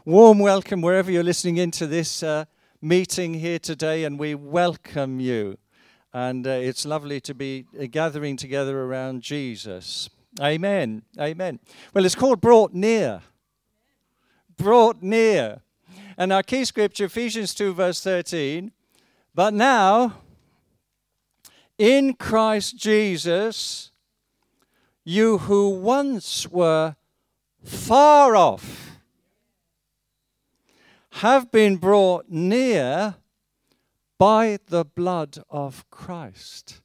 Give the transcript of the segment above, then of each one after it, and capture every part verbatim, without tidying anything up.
Warm welcome wherever you're listening into this uh, meeting here today, and we welcome you. And uh, it's lovely to be uh, gathering together around Jesus. Amen. Amen. Well, it's called Brought Near. Brought Near. And our key scripture, Ephesians two, verse thirteen. But now, in Christ Jesus, you who once were far off have been brought near by the blood of Christ.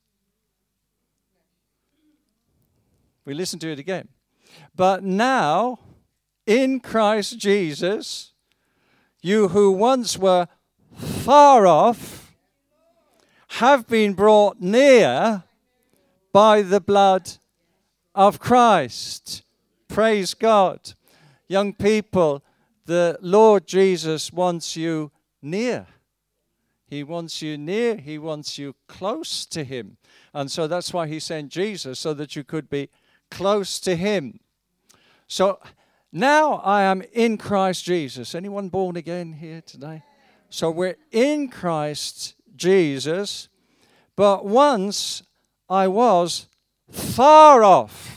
We listen to it again. But now, in Christ Jesus, you who once were far off have been brought near by the blood of Christ. Praise God. Young people, the Lord Jesus wants you near. He wants you near. He wants you close to him. And so that's why he sent Jesus, so that you could be close to him. So now I am in Christ Jesus. Anyone born again here today? So we're in Christ Jesus, but once I was far off.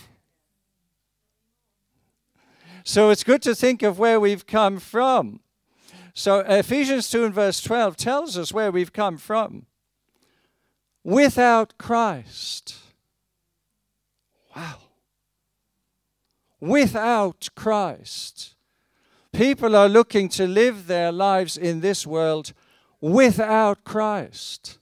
So it's good to think of where we've come from. So Ephesians two and verse twelve tells us where we've come from. Without Christ. Wow. Without Christ. People are looking to live their lives in this world without Christ.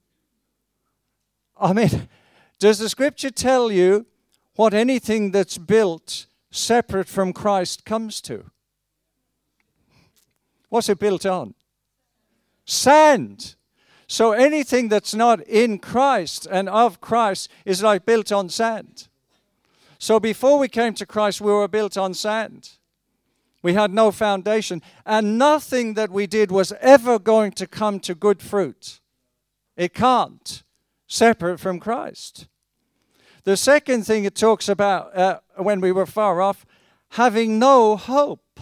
I mean, does the scripture tell you what anything that's built separate from Christ comes to? What's it built on? Sand. So anything that's not in Christ and of Christ is like built on sand. So before we came to Christ, we were built on sand. We had no foundation, and nothing that we did was ever going to come to good fruit. It can't, separate from Christ. The second thing it talks about uh, when we were far off, having no hope.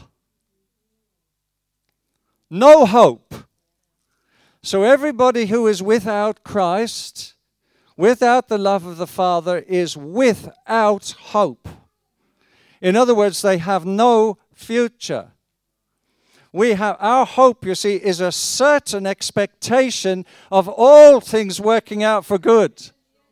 No hope. So everybody who is without Christ, without the love of the Father, is without hope. In other words, they have no future. We have our hope, you see, is a certain expectation of all things working out for good.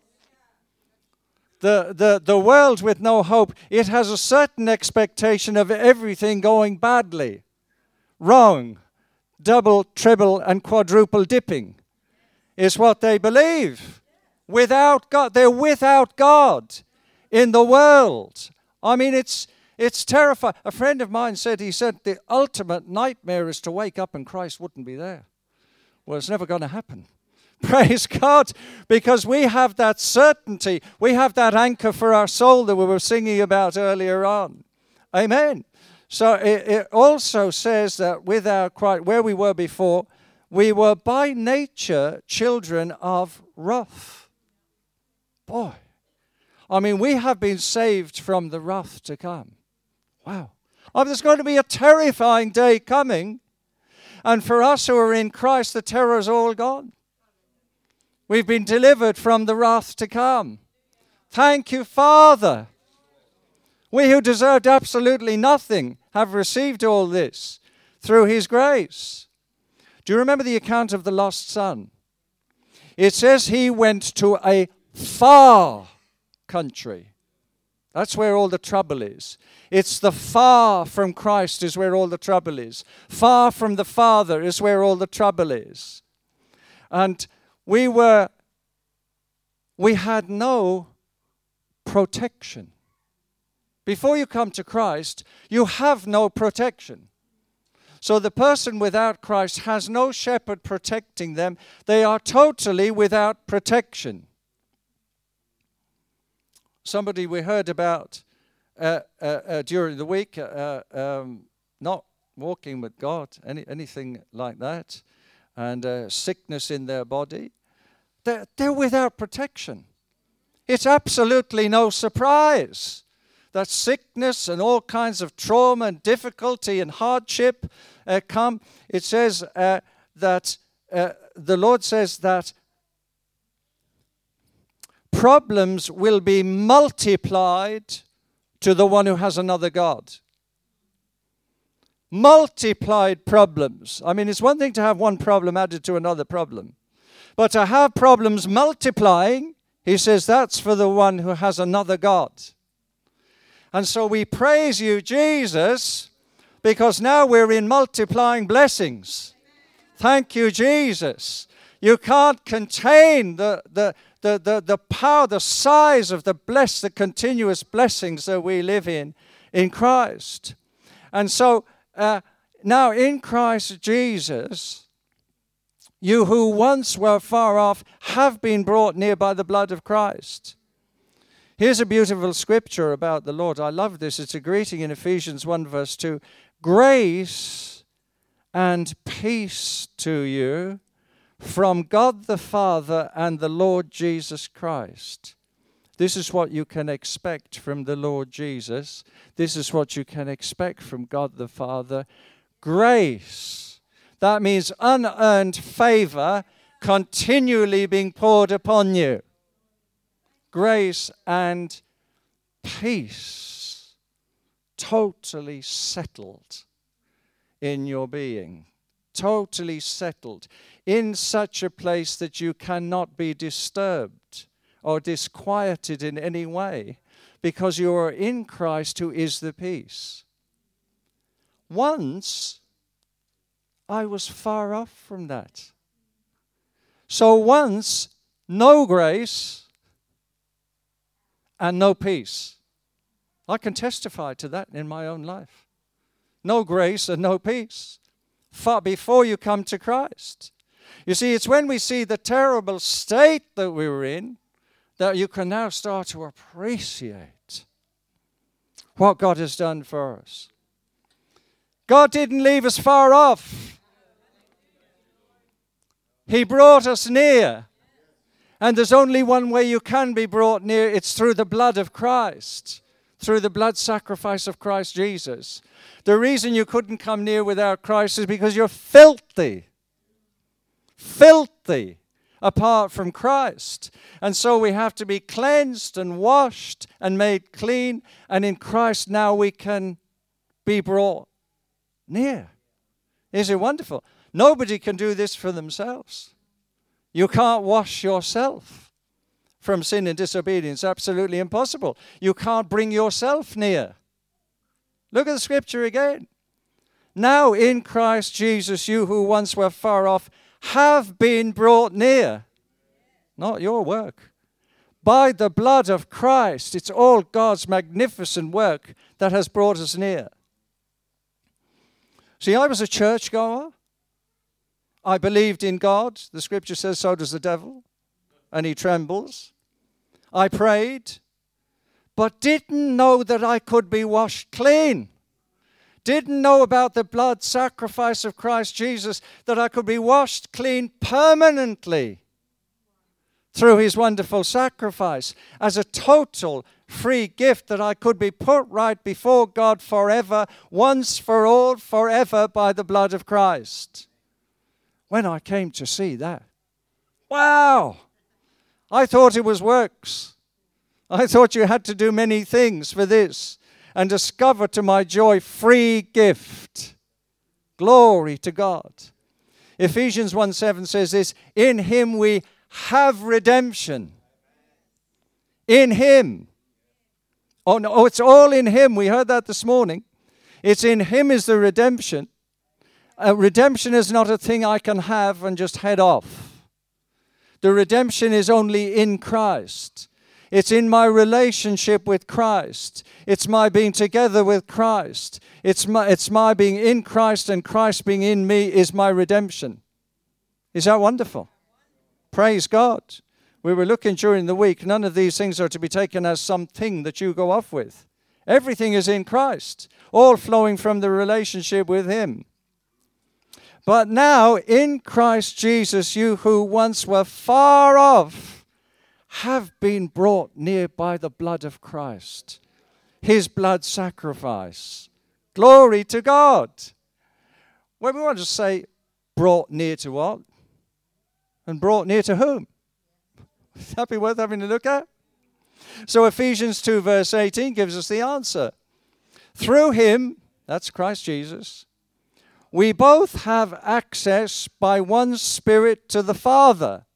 The, the, the world with no hope, it has a certain expectation of everything going badly, wrong, double, triple, and quadruple dipping is what they believe. Without God, they're without God in the world. I mean, it's it's terrifying. A friend of mine said, he said, the ultimate nightmare is to wake up and Christ wouldn't be there. Well, it's never going to happen. Praise God, because we have that certainty. We have that anchor for our soul that we were singing about earlier on. Amen. So it, it also says that without Christ, where we were before, we were by nature children of wrath. Boy, I mean, we have been saved from the wrath to come. Wow. Oh, there's going to be a terrifying day coming. And for us who are in Christ, the terror is all gone. We've been delivered from the wrath to come. Thank you, Father. We who deserved absolutely nothing have received all this through his grace. Do you remember the account of the lost son? It says he went to a far country. That's where all the trouble is. It's the far from Christ is where all the trouble is. Far from the Father is where all the trouble is. And we were, we had no protection. Before you come to Christ, you have no protection. So the person without Christ has no shepherd protecting them. They are totally without protection. Somebody we heard about uh, uh, uh, during the week, uh, um, not walking with God, any, anything like that, and uh, sickness in their body, they're, they're without protection. It's absolutely no surprise that sickness and all kinds of trauma and difficulty and hardship uh, come, it says uh, that uh, the Lord says that problems will be multiplied to the one who has another God. Multiplied problems. I mean, it's one thing to have one problem added to another problem. But to have problems multiplying, he says that's for the one who has another God. And so we praise you, Jesus, because now we're in multiplying blessings. Thank you, Jesus. You can't contain the, the, the, the, the power, the size of the blessed, the continuous blessings that we live in, in Christ. And so uh, now in Christ Jesus, you who once were far off have been brought near by the blood of Christ. Here's a beautiful scripture about the Lord. I love this. It's a greeting in Ephesians one verse two. Grace and peace to you from God the Father and the Lord Jesus Christ. This is what you can expect from the Lord Jesus. This is what you can expect from God the Father. Grace. That means unearned favor continually being poured upon you. Grace and peace. Totally settled in your being. Totally settled. In such a place that you cannot be disturbed or disquieted in any way, because you are in Christ who is the peace. Once, I was far off from that. So once, no grace and no peace. I can testify to that in my own life. No grace and no peace. Far before you come to Christ. You see, it's when we see the terrible state that we were in that you can now start to appreciate what God has done for us. God didn't leave us far off. He brought us near. And there's only one way you can be brought near. It's through the blood of Christ. Through the blood sacrifice of Christ Jesus. The reason you couldn't come near without Christ is because you're filthy. Filthy. Apart from Christ. And so we have to be cleansed and washed and made clean. And in Christ now we can be brought near. Is it wonderful? Nobody can do this for themselves. You can't wash yourself from sin and disobedience. Absolutely impossible. You can't bring yourself near. Look at the scripture again. Now in Christ Jesus, you who once were far off have been brought near. Not your work. By the blood of Christ. It's all God's magnificent work that has brought us near. See, I was a churchgoer. I believed in God. The scripture says so does the devil. And he trembles. I prayed. But didn't know that I could be washed clean. Didn't know about the blood sacrifice of Christ Jesus, that I could be washed clean permanently through his wonderful sacrifice as a total free gift, that I could be put right before God forever, once for all, forever by the blood of Christ. When I came to see that, wow, I thought it was works. I thought you had to do many things for this. And discover to my joy, free gift. Glory to God. Ephesians one seven says this, in him we have redemption. In him. Oh, no, oh, it's all in him. We heard that this morning. It's in him is the redemption. Uh, redemption is not a thing I can have and just head off. The redemption is only in Christ. It's in my relationship with Christ. It's my being together with Christ. It's my, it's my being in Christ, and Christ being in me is my redemption. Is that wonderful? Praise God. We were looking during the week. None of these things are to be taken as something that you go off with. Everything is in Christ, all flowing from the relationship with him. But now, in Christ Jesus, you who once were far off have been brought near by the blood of Christ. his blood sacrifice. Glory to God. Well, we want to say, brought near to what? And brought near to whom? Would that be worth having a look at? So Ephesians two verse eighteen gives us the answer. Through him, that's Christ Jesus, we both have access by one Spirit to the Father.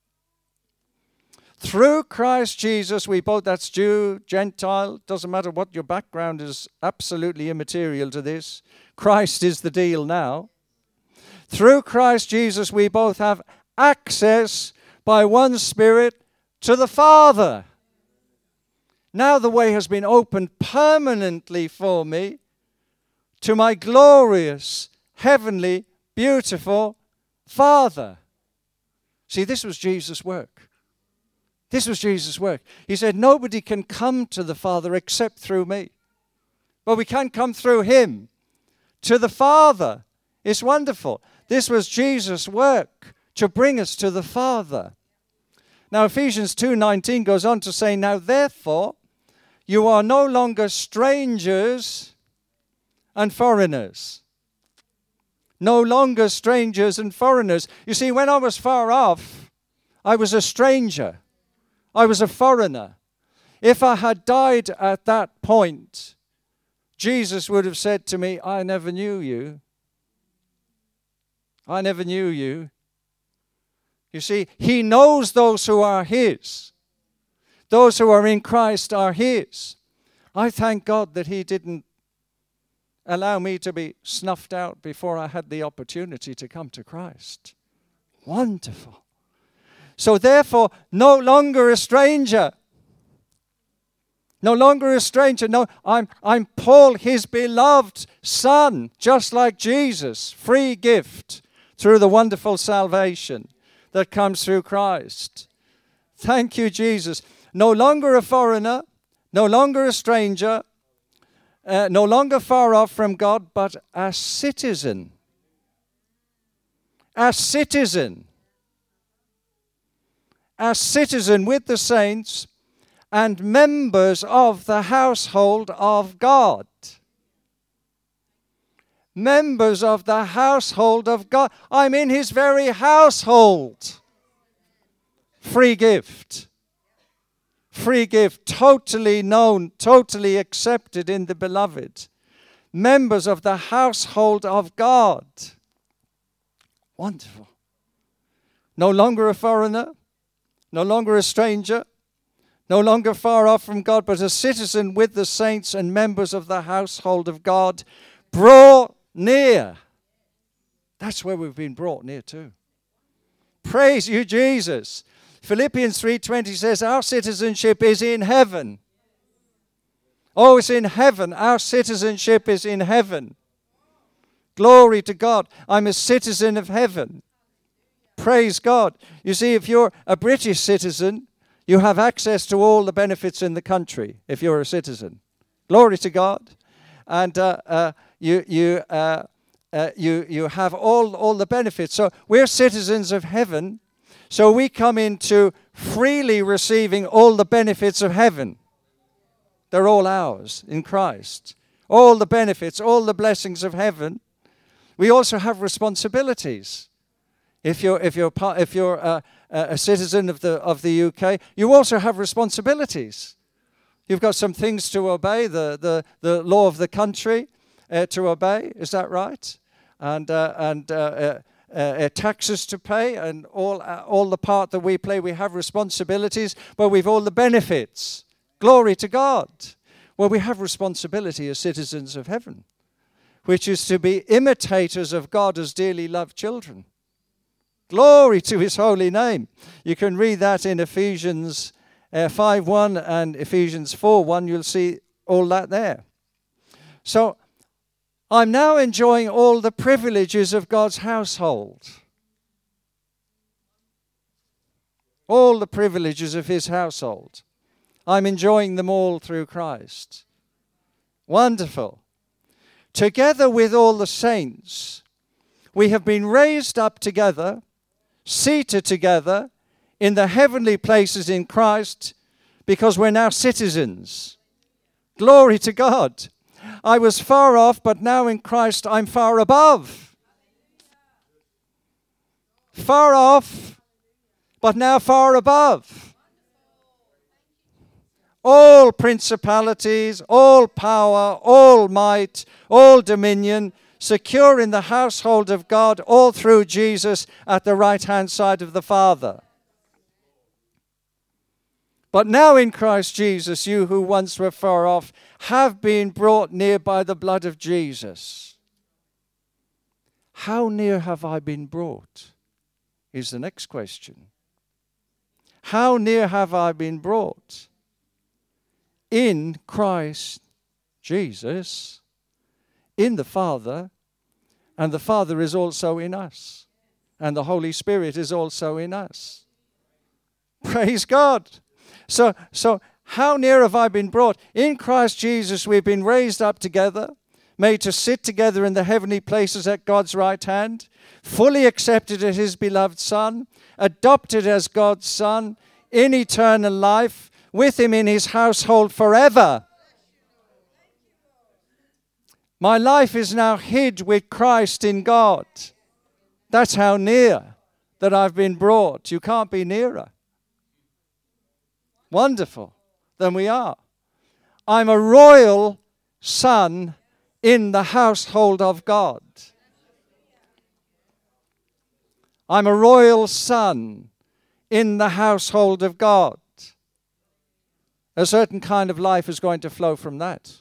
Through Christ Jesus, we both, that's Jew, Gentile, doesn't matter what your background is, absolutely immaterial to this. Christ is the deal now. Through Christ Jesus, we both have access by one Spirit to the Father. Now the way has been opened permanently for me to my glorious, heavenly, beautiful Father. See, this was Jesus' work. This was Jesus' work. He said, nobody can come to the Father except through me. But we can come through him to the Father. It's wonderful. This was Jesus' work to bring us to the Father. Now, Ephesians two nineteen goes on to say, now therefore, you are no longer strangers and foreigners. No longer strangers and foreigners. You see, when I was far off, I was a stranger. I was a foreigner. If I had died at that point, Jesus would have said to me, I never knew you. I never knew you. You see, he knows those who are his. Those who are in Christ are his. I thank God that he didn't allow me to be snuffed out before I had the opportunity to come to Christ. Wonderful. So therefore, no longer a stranger. No longer a stranger. No, I'm, I'm Paul, his beloved son, just like Jesus. Free gift through the wonderful salvation that comes through Christ. Thank you, Jesus. No longer a foreigner, no longer a stranger, uh, no longer far off from God, but a citizen. A citizen. A citizen with the saints and members of the household of God. Members of the household of God. I'm in his very household. Free gift. Free gift. Totally known, totally accepted in the beloved. Members of the household of God. Wonderful. No longer a foreigner. No longer a stranger, no longer far off from God, but a citizen with the saints and members of the household of God, brought near. That's where we've been brought near to. Praise you, Jesus. Philippians three twenty says our citizenship is in heaven. Oh, it's in heaven. Our citizenship is in heaven. Glory to God. I'm a citizen of heaven. Praise God. You see, if you're a British citizen, you have access to all the benefits in the country if you're a citizen. Glory to God. And uh, uh, you you uh, uh, you you have all, all the benefits. So we're citizens of heaven. So we come into freely receiving all the benefits of heaven. They're all ours in Christ. All the benefits, all the blessings of heaven. We also have responsibilities. If you're if you're if you're a, a citizen of the of the U K, you also have responsibilities. You've got some things to obey, the the, the law of the country uh, to obey. Is that right? And uh, and uh, uh, uh, taxes to pay, and all uh, all the part that we play. We have responsibilities, but we've all the benefits. Glory to God. Well, we have responsibility as citizens of heaven, which is to be imitators of God as dearly loved children. Glory to his holy name. You can read that in Ephesians uh, five one and Ephesians four one. You'll see all that there. So I'm now enjoying all the privileges of God's household. All the privileges of his household. I'm enjoying them all through Christ. Wonderful. Together with all the saints, we have been raised up together, seated together in the heavenly places in Christ, because we're now citizens. Glory to God. I was far off, but now in Christ I'm far above. Far off, but now far above. All principalities, all power, all might, all dominion, secure in the household of God, all through Jesus at the right-hand side of the Father. But now in Christ Jesus, you who once were far off have been brought near by the blood of Jesus. How near have I been brought? Is the next question. How near have I been brought? In Christ Jesus, in the Father, and the Father is also in us, and the Holy Spirit is also in us. Praise God. So, so how near have I been brought? In Christ Jesus we've been raised up together, made to sit together in the heavenly places at God's right hand, fully accepted as his beloved Son, adopted as God's Son, in eternal life, with him in his household forever. My life is now hid with Christ in God. That's how near that I've been brought. You can't be nearer. Wonderful than we are. I'm a royal son in the household of God. I'm a royal son in the household of God. A certain kind of life is going to flow from that.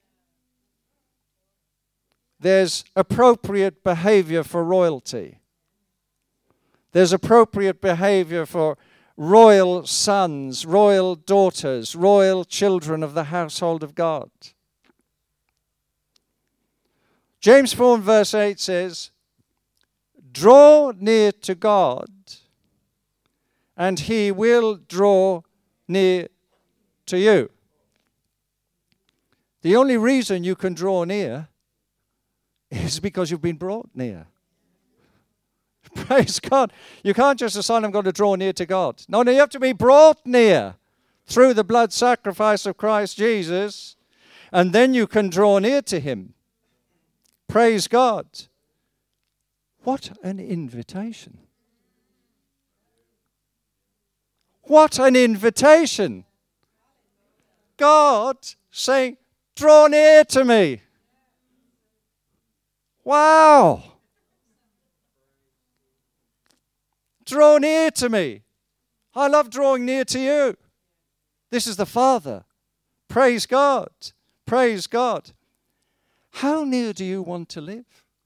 There's appropriate behavior for royalty. There's appropriate behavior for royal sons, royal daughters, royal children of the household of God. James four and verse eight says, draw near to God, and he will draw near to you. The only reason you can draw near is because you've been brought near. Praise God. You can't just decide I'm going to draw near to God. No, no, you have to be brought near through the blood sacrifice of Christ Jesus, and then you can draw near to him. Praise God. What an invitation. What an invitation. God saying, draw near to me. Wow. Draw near to me. I love drawing near to you. This is the Father. Praise God. Praise God. How near do you want to live?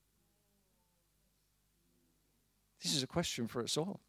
This is a question for us all.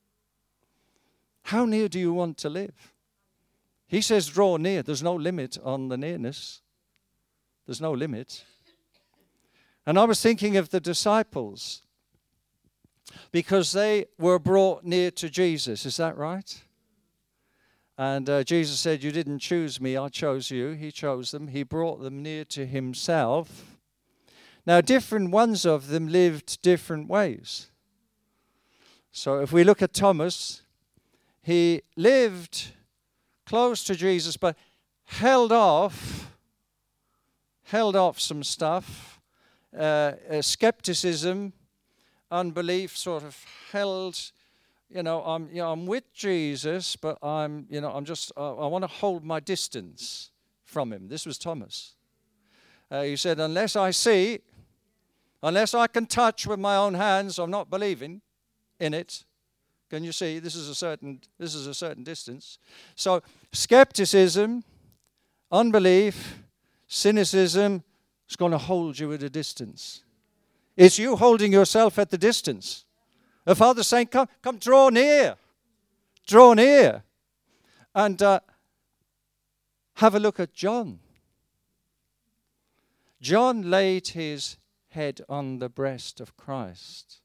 How near do you want to live? He says draw near. There's no limit on the nearness. There's no limit. And I was thinking of the disciples, because they were brought near to Jesus. Is that right? And uh, Jesus said, you didn't choose me, I chose you. He chose them. He brought them near to himself. Now, different ones of them lived different ways. So if we look at Thomas, he lived close to Jesus, but held off, held off some stuff. Uh, uh, skepticism, unbelief sort of held, you know, I'm, you know, I'm with Jesus, but I'm, you know, I'm just, uh, I want to hold my distance from him. This was Thomas. Uh, he said, unless I see, unless I can touch with my own hands, I'm not believing in it. Can you see? This is a certain, this is a certain distance. So skepticism, unbelief, cynicism, it's going to hold you at a distance. It's you holding yourself at the distance. The Father's saying, come, come draw near. Draw near. And uh, have a look at John. John laid his head on the breast of Christ.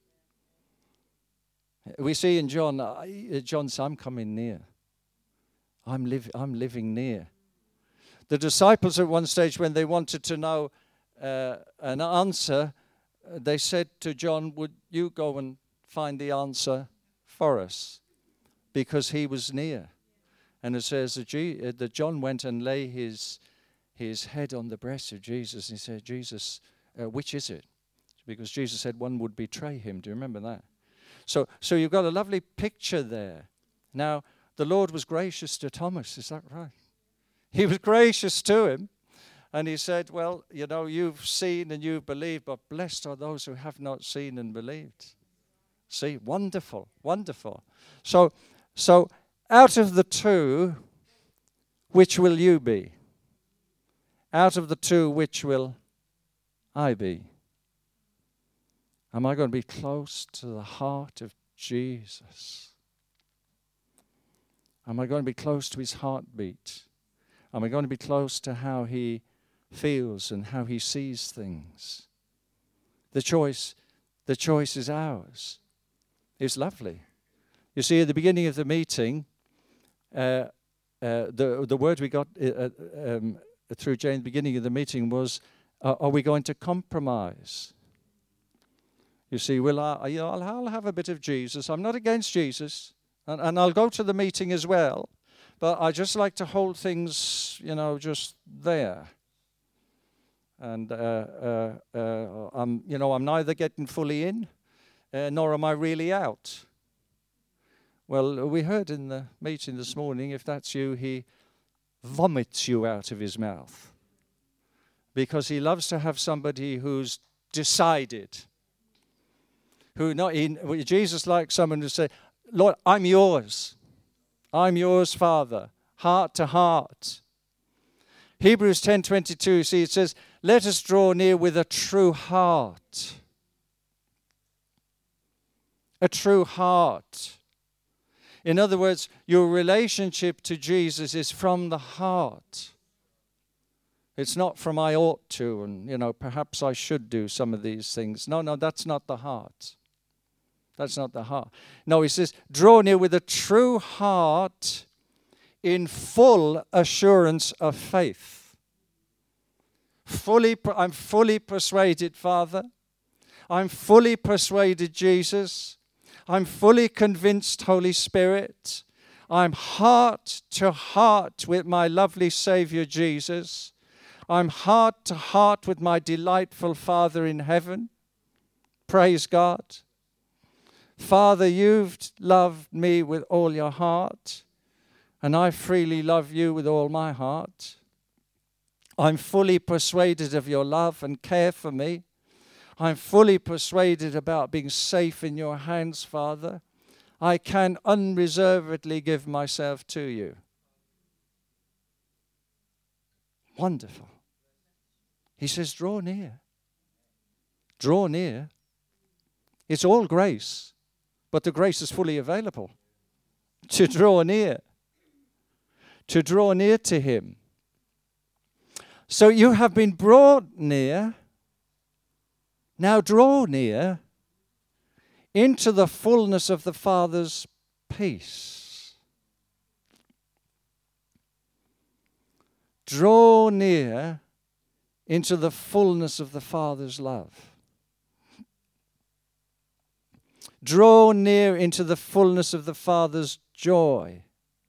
We see in John, uh, John says, I'm coming near. I'm, liv- I'm living near. The disciples at one stage, when they wanted to know Uh, an answer, uh, they said to John, would you go and find the answer for us? Because he was near. And it says that, G- uh, that John went and lay his, his head on the breast of Jesus. And he said, Jesus, uh, which is it? Because Jesus said one would betray him. Do you remember that? So, so you've got a lovely picture there. Now, the Lord was gracious to Thomas. Is that right? He was gracious to him. And he said, well, you know, you've seen and you've believed, but blessed are those who have not seen and believed. See, wonderful, wonderful. So, so out of the two, which will you be? Out of the two, which will I be? Am I going to be close to the heart of Jesus? Am I going to be close to his heartbeat? Am I going to be close to how he feels and how he sees things? The choice, the choice is ours. It's lovely. You see, at the beginning of the meeting, uh, uh, the the word we got uh, um, through Jane at the beginning of the meeting was, uh, are we going to compromise? You see, well, I, you know, I'll, I'll have a bit of Jesus. I'm not against Jesus, and, and I'll go to the meeting as well, but I just like to hold things, you know, just there. And, uh, uh, uh, I'm, you know, I'm neither getting fully in, uh, nor am I really out. Well, we heard in the meeting this morning, if that's you, he vomits you out of his mouth. Because he loves to have somebody who's decided. Who not in Jesus likes someone who say, Lord, I'm yours. I'm yours, Father. Heart to heart. Hebrews ten twenty-two, see, it says, let us draw near with a true heart. A true heart. In other words, your relationship to Jesus is from the heart. It's not from I ought to, and, you know, perhaps I should do some of these things. No, no, that's not the heart. That's not the heart. No, he says, draw near with a true heart in full assurance of faith. Fully, I'm fully persuaded, Father. I'm fully persuaded, Jesus. I'm fully convinced, Holy Spirit. I'm heart to heart with my lovely Savior, Jesus. I'm heart to heart with my delightful Father in heaven. Praise God. Father, you've loved me with all your heart, and I freely love you with all my heart. I'm fully persuaded of your love and care for me. I'm fully persuaded about being safe in your hands, Father. I can unreservedly give myself to you. Wonderful. He says, draw near. Draw near. It's all grace. But the grace is fully available to draw near, to draw near to him. So you have been brought near. Now draw near into the fullness of the Father's peace. Draw near into the fullness of the Father's love. Draw near into the fullness of the Father's joy.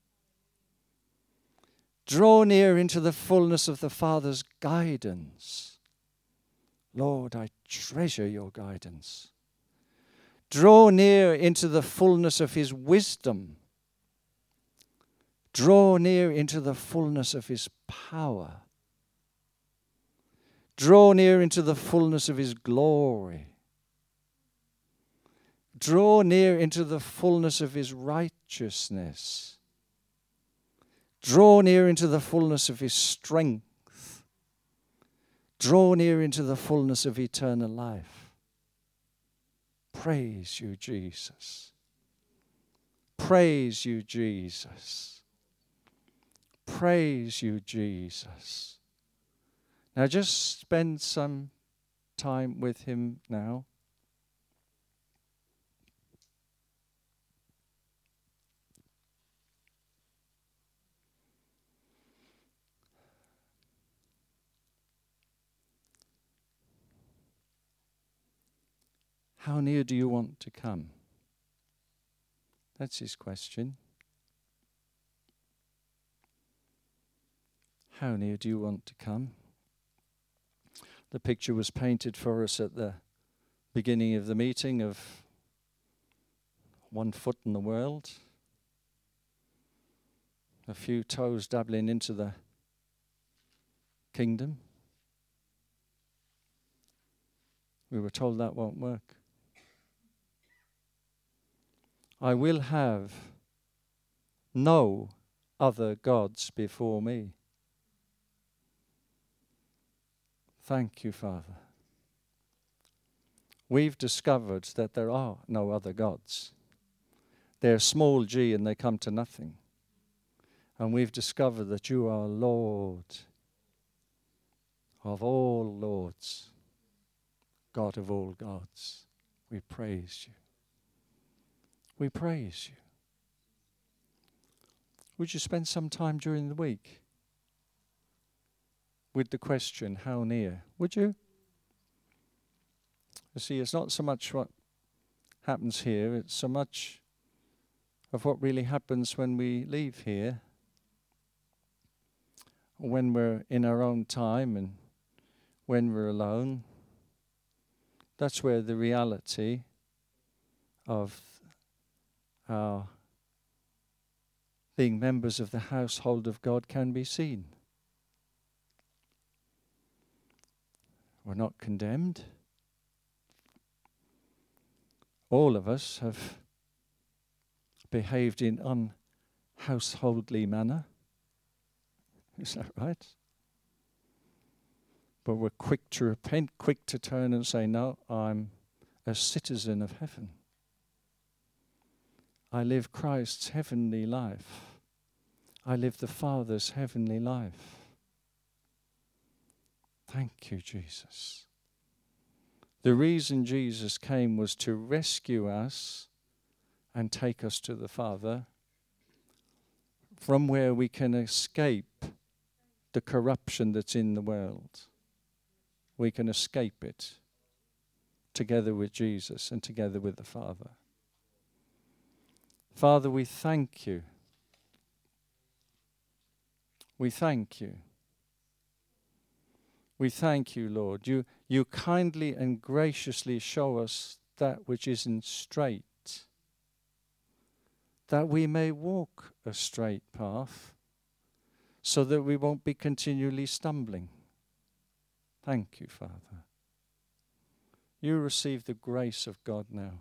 Draw near into the fullness of the Father's guidance. Lord, I treasure your guidance. Draw near into the fullness of his wisdom. Draw near into the fullness of his power. Draw near into the fullness of his glory. Draw near into the fullness of his righteousness. Draw near into the fullness of his strength. Draw near into the fullness of eternal life. Praise you, Jesus. Praise you, Jesus. Praise you, Jesus. Now just spend some time with him now. How near do you want to come? That's his question. how near do you want to come? The picture was painted for us at the beginning of the meeting of one foot in the world, a few toes dabbling into the kingdom. We were told that won't work. I will have no other gods before me. Thank you, Father. We've discovered that there are no other gods. They're small g and they come to nothing. And we've discovered that you are Lord of all lords, God of all gods. We praise you. We praise you. Would you spend some time during the week with the question, how near? Would you? You see, it's not so much what happens here, it's so much of what really happens when we leave here, when we're in our own time and when we're alone. That's where the reality of our being members of the household of God can be seen. We're not condemned. All of us have behaved in unhouseholdly manner. Is that right? But we're quick to repent, quick to turn and say, no, I'm a citizen of heaven. I live Christ's heavenly life. I live the Father's heavenly life. Thank you, Jesus. The reason Jesus came was to rescue us and take us to the Father, from where we can escape the corruption that's in the world. We can escape it together with Jesus and together with the Father. Father, we thank you. We thank you. We thank you, Lord. You, you kindly and graciously show us that which isn't straight, that we may walk a straight path, so that we won't be continually stumbling. Thank you, Father. You receive the grace of God now.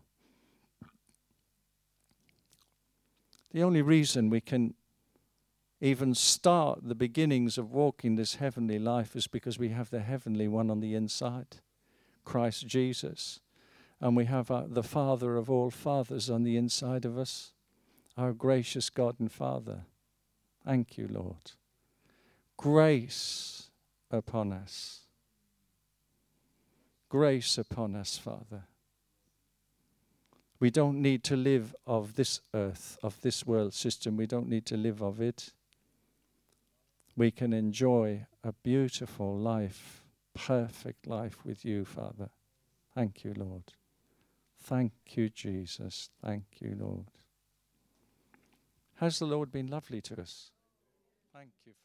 The only reason we can even start the beginnings of walking this heavenly life is because we have the heavenly one on the inside, Christ Jesus. And we have our, the Father of all fathers on the inside of us, our gracious God and Father. Thank you, Lord. Grace upon us. Grace upon us, Father. We don't need to live of this earth, of this world system. We don't need to live of it. We can enjoy a beautiful life, perfect life with you, Father. Thank you, Lord. Thank you, Jesus. Thank you, Lord. Has the Lord been lovely to us? Thank you.